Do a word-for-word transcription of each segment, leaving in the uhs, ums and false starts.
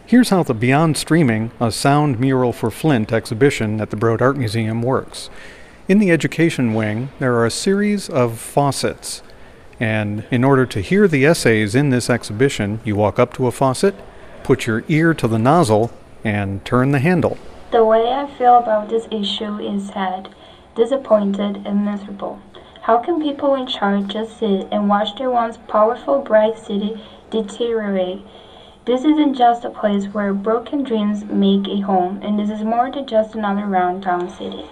Here's how the Beyond Streaming, a sound mural for Flint exhibition at the Broad Art Museum works. In the education wing, there are a series of faucets. And in order to hear the essays in this exhibition, you walk up to a faucet, put your ear to the nozzle, and turn the handle. The way I feel about this issue is sad, disappointed, and miserable. How can people in charge just sit and watch their once powerful, bright city deteriorate? This isn't just a place where broken dreams make a home, and this is more than just another round-town city.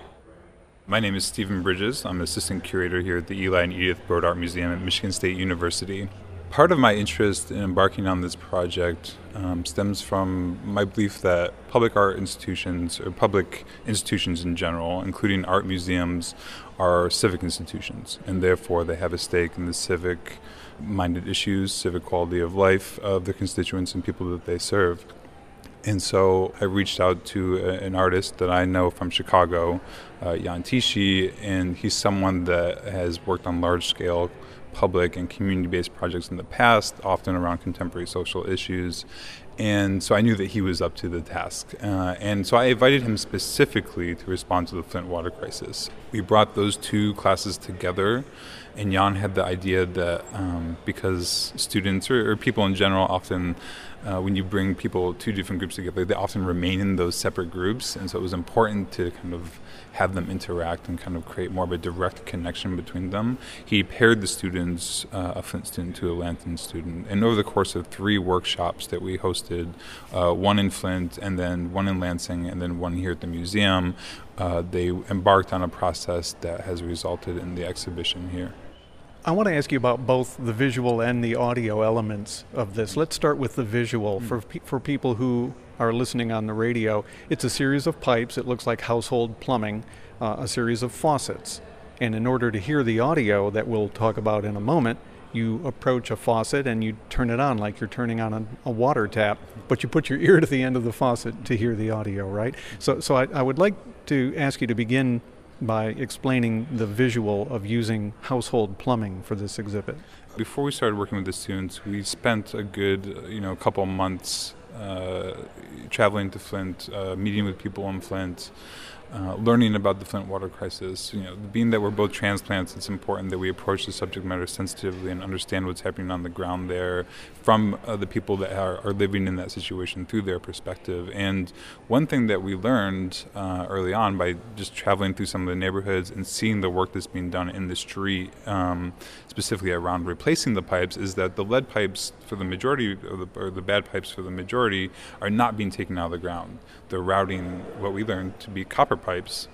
My name is Stephen Bridges. I'm assistant curator here at the Eli and Edith Broad Art Museum at Michigan State University. Part of my interest in embarking on this project um, stems from my belief that public art institutions, or public institutions in general, including art museums, are civic institutions, and therefore they have a stake in the civic-minded issues, civic quality of life of the constituents and people that they serve. And so I reached out to a, an artist that I know from Chicago, uh, Jan Tichy, and he's someone that has worked on large-scale public and community-based projects in the past, often around contemporary social issues. And so I knew that he was up to the task. Uh, and so I invited him specifically to respond to the Flint water crisis. We brought those two classes together, and Jan had the idea that um, because students or, or people in general often, uh, when you bring people, two different groups together, they often remain in those separate groups. And so it was important to kind of have them interact and kind of create more of a direct connection between them. He paired the students, uh, a Flint student to a Lansing student. And over the course of three workshops that we hosted, uh, one in Flint and then one in Lansing and then one here at the museum, uh, they embarked on a process that has resulted in the exhibition here. I want to ask you about both the visual and the audio elements of this. Let's start with the visual. Mm. For pe- for people who are listening on the radio, it's a series of pipes. It looks like household plumbing, uh, a series of faucets. And in order to hear the audio that we'll talk about in a moment, you approach a faucet and you turn it on like you're turning on a, a water tap, but you put your ear to the end of the faucet to hear the audio, right? So, so I, I would like to ask you to begin by explaining the visual of using household plumbing for this exhibit. Before we started working with the students, we spent a good, you know, couple months uh, traveling to Flint, uh, meeting with people in Flint, uh, learning about the Flint water crisis. You know, being that we're both transplants, it's important that we approach the subject matter sensitively and understand what's happening on the ground there from uh, the people that are, are living in that situation through their perspective. And one thing that we learned uh, early on by just traveling through some of the neighborhoods and seeing the work that's being done in the street, um, specifically around replacing the pipes, is that the lead pipes for the majority, of the, or the bad pipes for the majority, are not being taken out of the ground. They're routing what we learned to be copper pipes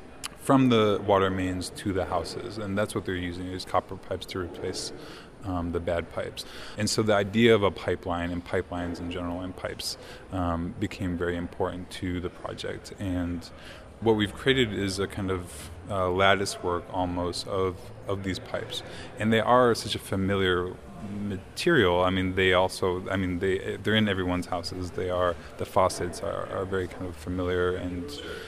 from the water mains to the houses, and that's what they're using, is copper pipes to replace um, the bad pipes. And so the idea of a pipeline and pipelines in general and pipes um, became very important to the project. And what we've created is a kind of uh, lattice work almost of, of these pipes. And they are such a familiar material. I mean, they also, I mean, they, they're in everyone's houses. They are, the faucets are, are very kind of familiar and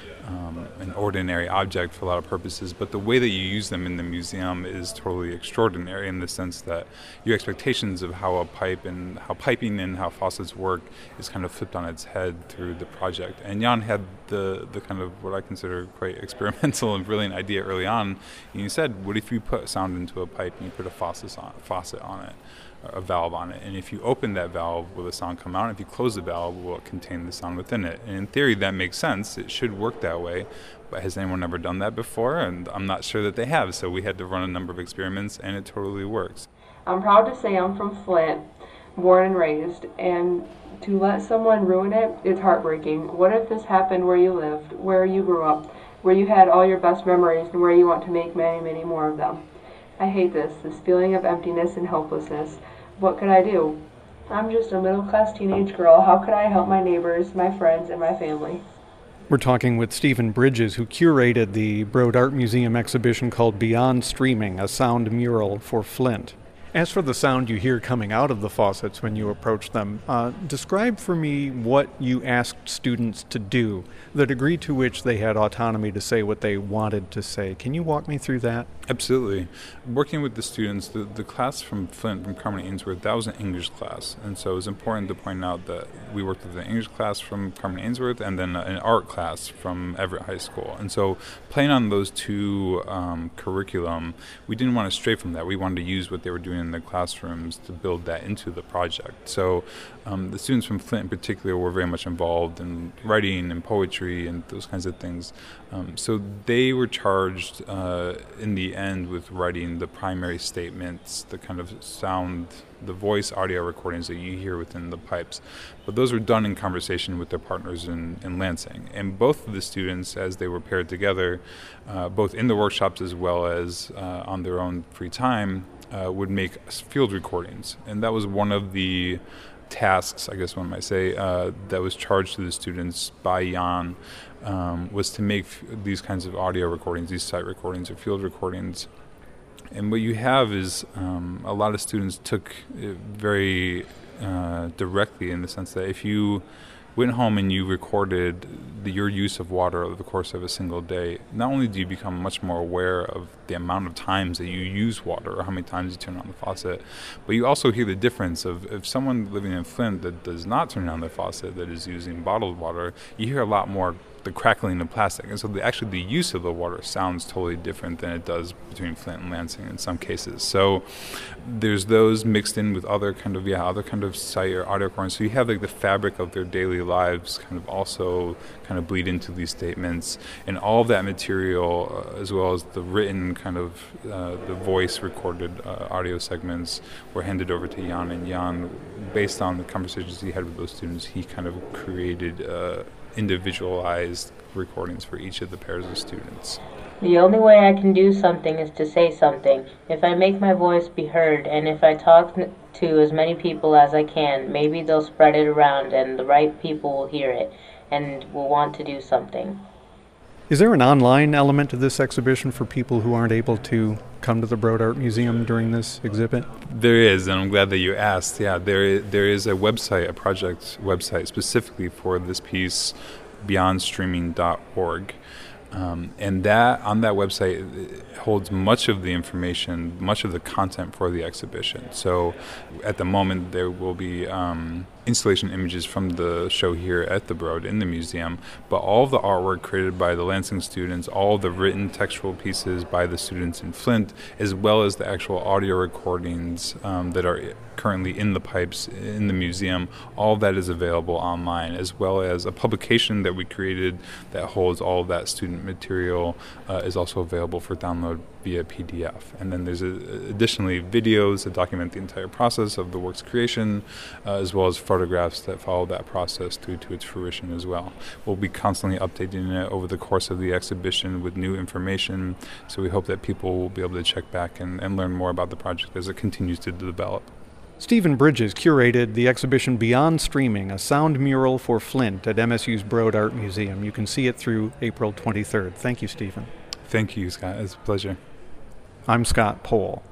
um, an ordinary object for a lot of purposes, but the way that you use them in the museum is totally extraordinary in the sense that your expectations of how a pipe and how piping and how faucets work is kind of flipped on its head through the project. And Jan had the, the kind of what I consider quite experimental and brilliant idea early on. And he said, what if you put sound into a pipe and you put a faucet on, faucet on it? A valve on it, and if you open that valve, will the sound come out? If you close the valve, will it contain the sound within it? And in theory, that makes sense. It should work that way, but has anyone ever done that before? And I'm not sure that they have, so we had to run a number of experiments, and it totally works. I'm proud to say I'm from Flint, born and raised, and to let someone ruin it, it's heartbreaking. What if this happened where you lived, where you grew up, where you had all your best memories, and where you want to make many, many more of them? I hate this, this feeling of emptiness and helplessness. What could I do? I'm just a middle-class teenage girl. How could I help my neighbors, my friends, and my family? We're talking with Stephen Bridges, who curated the Broad Art Museum exhibition called Beyond Streaming, a sound mural for Flint. As for the sound you hear coming out of the faucets when you approach them, uh, describe for me what you asked students to do, the degree to which they had autonomy to say what they wanted to say. Can you walk me through that? Absolutely. Working with the students, the, the class from Flint, from Carmen Ainsworth, that was an English class. And so it's important to point out that we worked with an English class from Carmen Ainsworth and then an art class from Everett High School. And so playing on those two um, curriculum, we didn't want to stray from that. We wanted to use what they were doing in the classrooms to build that into the project. So um, the students from Flint in particular were very much involved in writing and poetry and those kinds of things. Um, so they were charged uh, in the end with writing the primary statements, the kind of sound, the voice audio recordings that you hear within the pipes. But those were done in conversation with their partners in, in Lansing. And both of the students, as they were paired together, uh, both in the workshops as well as uh, on their own free time, uh, would make field recordings. And that was one of the tasks, I guess one might say, uh, that was charged to the students by Jan, um, was to make f- these kinds of audio recordings, these site recordings or field recordings. And what you have is um, a lot of students took it very uh, directly, in the sense that if you went home and you recorded the, your use of water over the course of a single day, not only do you become much more aware of the amount of times that you use water or how many times you turn on the faucet, but you also hear the difference of if someone living in Flint that does not turn on their faucet, that is using bottled water, you hear a lot more the crackling of plastic. And so the, actually the use of the water sounds totally different than it does between Flint and Lansing in some cases. So there's those mixed in with other kind of, yeah, other kind of site or audio recordings. So you have like the fabric of their daily lives kind of also kind of bleed into these statements. And all of that material, uh, as well as the written kind of, uh, the voice recorded uh, audio segments were handed over to Jan. And Jan, based on the conversations he had with those students, he kind of created uh, individualized recordings for each of the pairs of students. The only way I can do something is to say something. If I make my voice be heard, and if I talk to as many people as I can, maybe they'll spread it around and the right people will hear it and will want to do something. Is there an online element to this exhibition for people who aren't able to come to the Broad Art Museum during this exhibit? There is, and I'm glad that you asked. Yeah, there is, there is a website, a project website specifically for this piece, beyond streaming dot org. Um, and that on that website holds much of the information, much of the content for the exhibition. So at the moment there will be um, installation images from the show here at the Broad in the museum, but all of the artwork created by the Lansing students, all of the written textual pieces by the students in Flint, as well as the actual audio recordings um, that are currently in the pipes in the museum, all of that is available online, as well as a publication that we created that holds all of that student material uh, is also available for download via P D F. And then there's a, additionally videos that document the entire process of the work's creation, uh, as well as photographs that follow that process through to its fruition as well. We'll be constantly updating it over the course of the exhibition with new information, so we hope that people will be able to check back and, and learn more about the project as it continues to develop. Stephen Bridges curated the exhibition Beyond Streaming, a sound mural for Flint at M S U's Broad Art Museum. You can see it through April twenty-third. Thank you, Stephen. Thank you, Scott. It's a pleasure. I'm Scott Pohl.